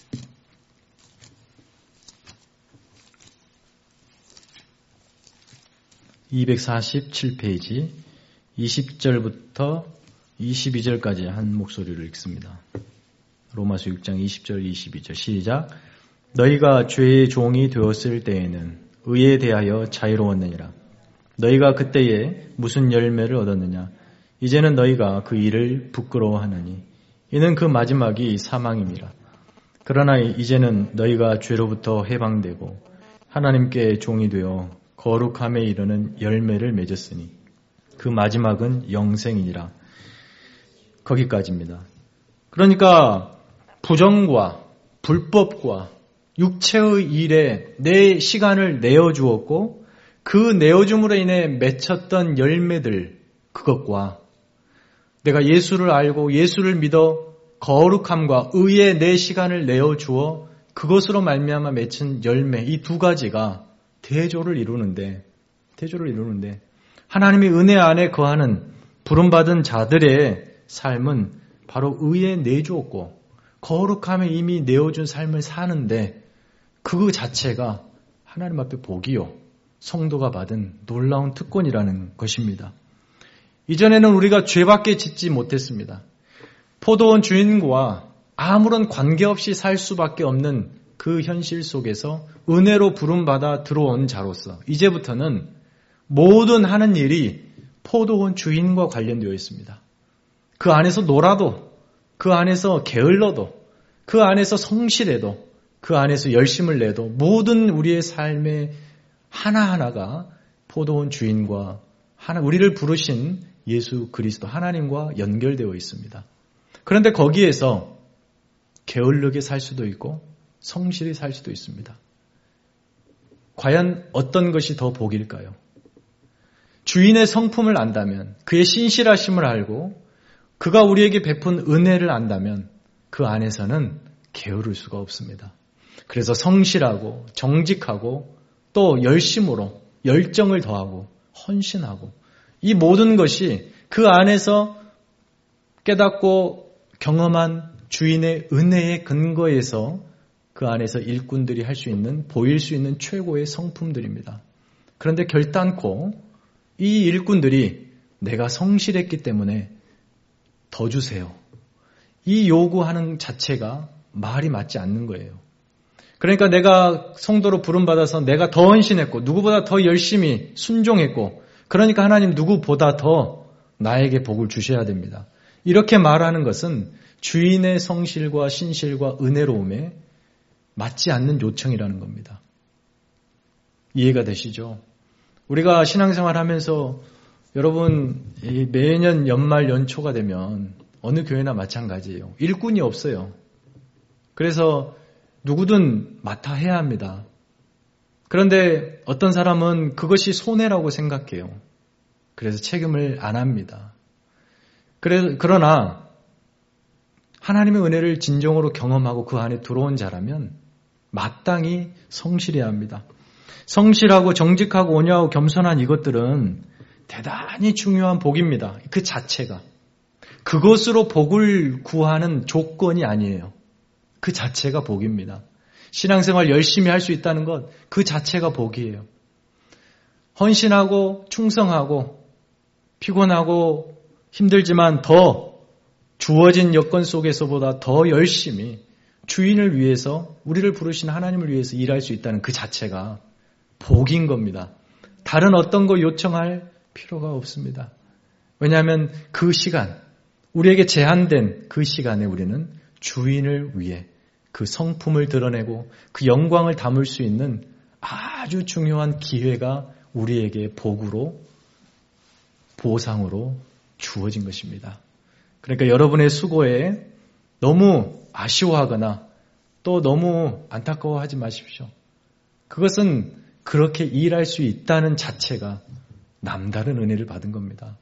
이백사십칠 페이지 이십 절부터 이십이 절까지 한 목소리를 읽습니다. 로마서 육 장 이십 절 이십이 절 시작. 너희가 죄의 종이 되었을 때에는 의에 대하여 자유로웠느니라. 너희가 그때에 무슨 열매를 얻었느냐? 이제는 너희가 그 일을 부끄러워하느니 이는 그 마지막이 사망임이라. 그러나 이제는 너희가 죄로부터 해방되고 하나님께 종이 되어 거룩함에 이르는 열매를 맺었으니 그 마지막은 영생이니라. 거기까지입니다. 그러니까 부정과 불법과 육체의 일에 내 시간을 내어주었고 그 내어줌으로 인해 맺혔던 열매들, 그것과 내가 예수를 알고 예수를 믿어 거룩함과 의에 내 시간을 내어주어 그것으로 말미암아 맺힌 열매, 이 두 가지가 대조를 이루는데 대조를 이루는데 하나님의 은혜 안에 거하는 부름받은 자들의 삶은 바로 의에 내주었고 거룩함에 이미 내어준 삶을 사는데 그 자체가 하나님 앞에 복이요 성도가 받은 놀라운 특권이라는 것입니다. 이전에는 우리가 죄밖에 짓지 못했습니다. 포도원 주인과 아무런 관계없이 살 수밖에 없는 그 현실 속에서 은혜로 부름받아 들어온 자로서 이제부터는 모든 하는 일이 포도원 주인과 관련되어 있습니다. 그 안에서 놀아도, 그 안에서 게을러도, 그 안에서 성실해도, 그 안에서 열심을 내도 모든 우리의 삶의 하나하나가 포도원 주인과 하나, 우리를 부르신 예수 그리스도 하나님과 연결되어 있습니다. 그런데 거기에서 게을르게 살 수도 있고 성실히 살 수도 있습니다. 과연 어떤 것이 더 복일까요? 주인의 성품을 안다면, 그의 신실하심을 알고 그가 우리에게 베푼 은혜를 안다면 그 안에서는 게으를 수가 없습니다. 그래서 성실하고 정직하고 또 열심으로 열정을 더하고 헌신하고 이 모든 것이 그 안에서 깨닫고 경험한 주인의 은혜의 근거에서 그 안에서 일꾼들이 할 수 있는, 보일 수 있는 최고의 성품들입니다. 그런데 결단코 이 일꾼들이 내가 성실했기 때문에 더 주세요. 이 요구하는 자체가 말이 맞지 않는 거예요. 그러니까 내가 성도로 부름받아서 내가 더 헌신했고 누구보다 더 열심히 순종했고 그러니까 하나님 누구보다 더 나에게 복을 주셔야 됩니다. 이렇게 말하는 것은 주인의 성실과 신실과 은혜로움에 맞지 않는 요청이라는 겁니다. 이해가 되시죠? 우리가 신앙생활 하면서 여러분 매년 연말 연초가 되면 어느 교회나 마찬가지예요. 일꾼이 없어요. 그래서 누구든 맡아 해야 합니다. 그런데 어떤 사람은 그것이 손해라고 생각해요. 그래서 책임을 안 합니다. 그래, 그러나 하나님의 은혜를 진정으로 경험하고 그 안에 들어온 자라면 마땅히 성실해야 합니다. 성실하고 정직하고 온유하고 겸손한 이것들은 대단히 중요한 복입니다. 그 자체가. 그것으로 복을 구하는 조건이 아니에요. 그 자체가 복입니다. 신앙생활 열심히 할 수 있다는 것, 그 자체가 복이에요. 헌신하고 충성하고 피곤하고 힘들지만 더 주어진 여건 속에서보다 더 열심히 주인을 위해서, 우리를 부르신 하나님을 위해서 일할 수 있다는 그 자체가 복인 겁니다. 다른 어떤 거 요청할 필요가 없습니다. 왜냐하면 그 시간, 우리에게 제한된 그 시간에 우리는 주인을 위해 그 성품을 드러내고 그 영광을 담을 수 있는 아주 중요한 기회가 우리에게 복으로, 보상으로 주어진 것입니다. 그러니까 여러분의 수고에 너무 아쉬워하거나 또 너무 안타까워하지 마십시오. 그것은 그렇게 일할 수 있다는 자체가 남다른 은혜를 받은 겁니다.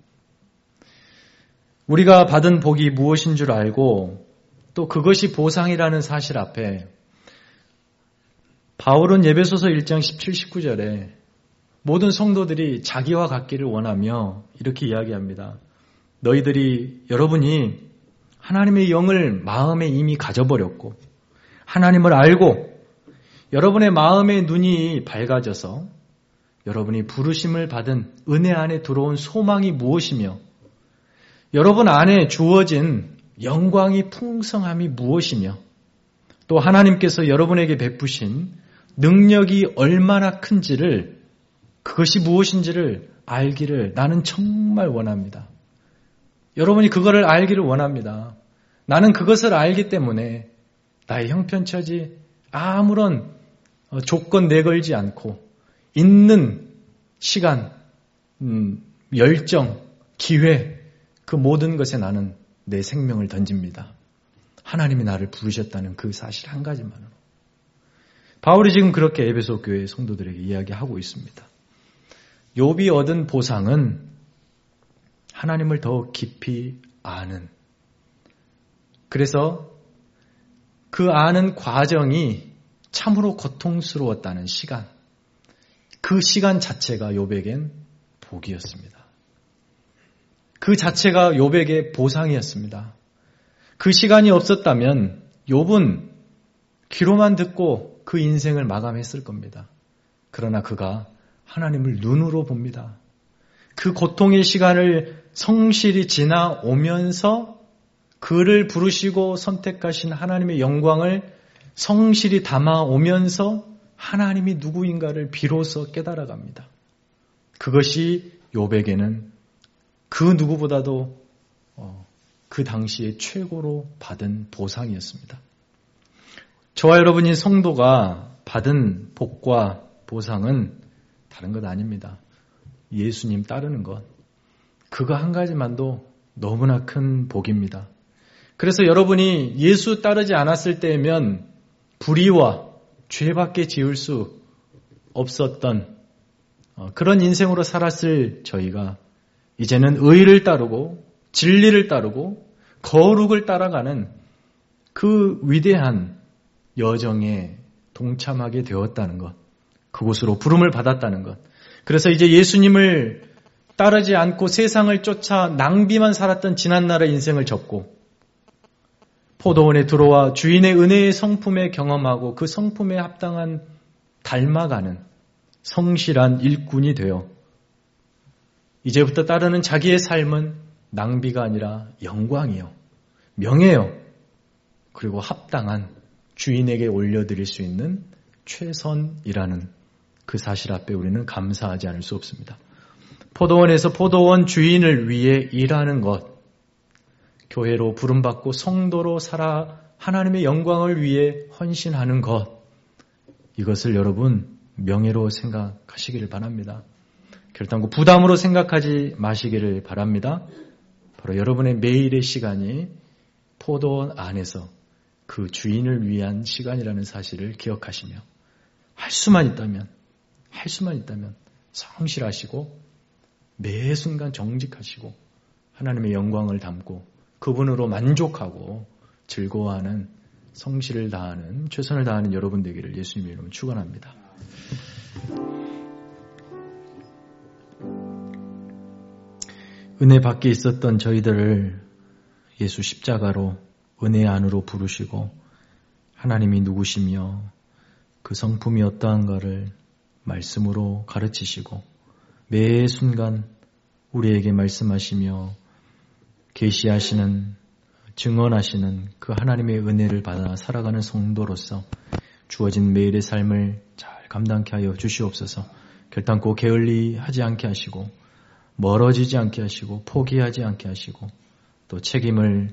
우리가 받은 복이 무엇인 줄 알고 또 그것이 보상이라는 사실 앞에 바울은 에베소서 일 장 십칠, 십구 절에 모든 성도들이 자기와 같기를 원하며 이렇게 이야기합니다. 너희들이 여러분이 하나님의 영을 마음에 이미 가져버렸고 하나님을 알고 여러분의 마음의 눈이 밝아져서 여러분이 부르심을 받은 은혜 안에 들어온 소망이 무엇이며 여러분 안에 주어진 영광이 풍성함이 무엇이며 또 하나님께서 여러분에게 베푸신 능력이 얼마나 큰지를 그것이 무엇인지를 알기를 나는 정말 원합니다. 여러분이 그거를 알기를 원합니다. 나는 그것을 알기 때문에 나의 형편처지 아무런 조건 내걸지 않고 있는 시간, 음, 열정, 기회 그 모든 것에 나는 내 생명을 던집니다. 하나님이 나를 부르셨다는 그 사실 한 가지만으로. 바울이 지금 그렇게 에베소 교회 성도들에게 이야기하고 있습니다. 욥이 얻은 보상은 하나님을 더 깊이 아는, 그래서 그 아는 과정이 참으로 고통스러웠다는 시간, 그 시간 자체가 욥에겐 복이었습니다. 그 자체가 욥에게 보상이었습니다. 그 시간이 없었다면 욥은 귀로만 듣고 그 인생을 마감했을 겁니다. 그러나 그가 하나님을 눈으로 봅니다. 그 고통의 시간을 성실히 지나오면서 그를 부르시고 선택하신 하나님의 영광을 성실히 담아오면서 하나님이 누구인가를 비로소 깨달아갑니다. 그것이 욥에게는 그 누구보다도 그 당시에 최고로 받은 보상이었습니다. 저와 여러분이 성도가 받은 복과 보상은 다른 것 아닙니다. 예수님 따르는 것. 그거 한 가지만도 너무나 큰 복입니다. 그래서 여러분이 예수 따르지 않았을 때면 불의와 죄밖에 지을 수 없었던 그런 인생으로 살았을 저희가 이제는 의를 따르고 진리를 따르고 거룩을 따라가는 그 위대한 여정에 동참하게 되었다는 것, 그곳으로 부름을 받았다는 것. 그래서 이제 예수님을 따르지 않고 세상을 쫓아 낭비만 살았던 지난날의 인생을 접고 포도원에 들어와 주인의 은혜의 성품에 경험하고 그 성품에 합당한 닮아가는 성실한 일꾼이 되어 이제부터 따르는 자기의 삶은 낭비가 아니라 영광이요, 명예요, 그리고 합당한 주인에게 올려드릴 수 있는 최선이라는 그 사실 앞에 우리는 감사하지 않을 수 없습니다. 포도원에서 포도원 주인을 위해 일하는 것, 교회로 부름받고 성도로 살아 하나님의 영광을 위해 헌신하는 것, 이것을 여러분 명예로 생각하시기를 바랍니다. 결단코 부담으로 생각하지 마시기를 바랍니다. 바로 여러분의 매일의 시간이 포도원 안에서 그 주인을 위한 시간이라는 사실을 기억하시며 할 수만 있다면 할 수만 있다면 성실하시고 매 순간 정직하시고 하나님의 영광을 담고 그분으로 만족하고 즐거워하는 성실을 다하는 최선을 다하는 여러분 되기를 예수님의 이름으로 축원합니다. 은혜 밖에 있었던 저희들을 예수 십자가로 은혜 안으로 부르시고 하나님이 누구시며 그 성품이 어떠한가를 말씀으로 가르치시고 매 순간 우리에게 말씀하시며 계시하시는, 증언하시는 그 하나님의 은혜를 받아 살아가는 성도로서 주어진 매일의 삶을 잘 감당케 하여 주시옵소서. 결단코 게을리하지 않게 하시고 멀어지지 않게 하시고 포기하지 않게 하시고 또 책임을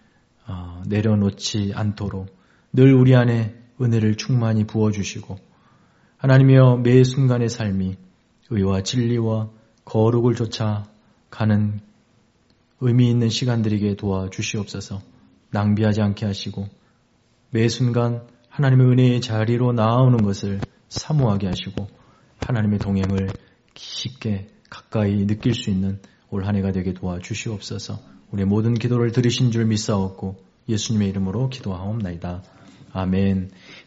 내려놓지 않도록 늘 우리 안에 은혜를 충만히 부어주시고 하나님이여 매 순간의 삶이 의와 진리와 거룩을 쫓아가는 의미 있는 시간들이게 도와주시옵소서. 낭비하지 않게 하시고 매 순간 하나님의 은혜의 자리로 나아오는 것을 사모하게 하시고 하나님의 동행을 깊게 가까이 느낄 수 있는 올 한 해가 되게 도와주시옵소서. 우리의 모든 기도를 들으신 줄 믿사옵고 예수님의 이름으로 기도하옵나이다. 아멘.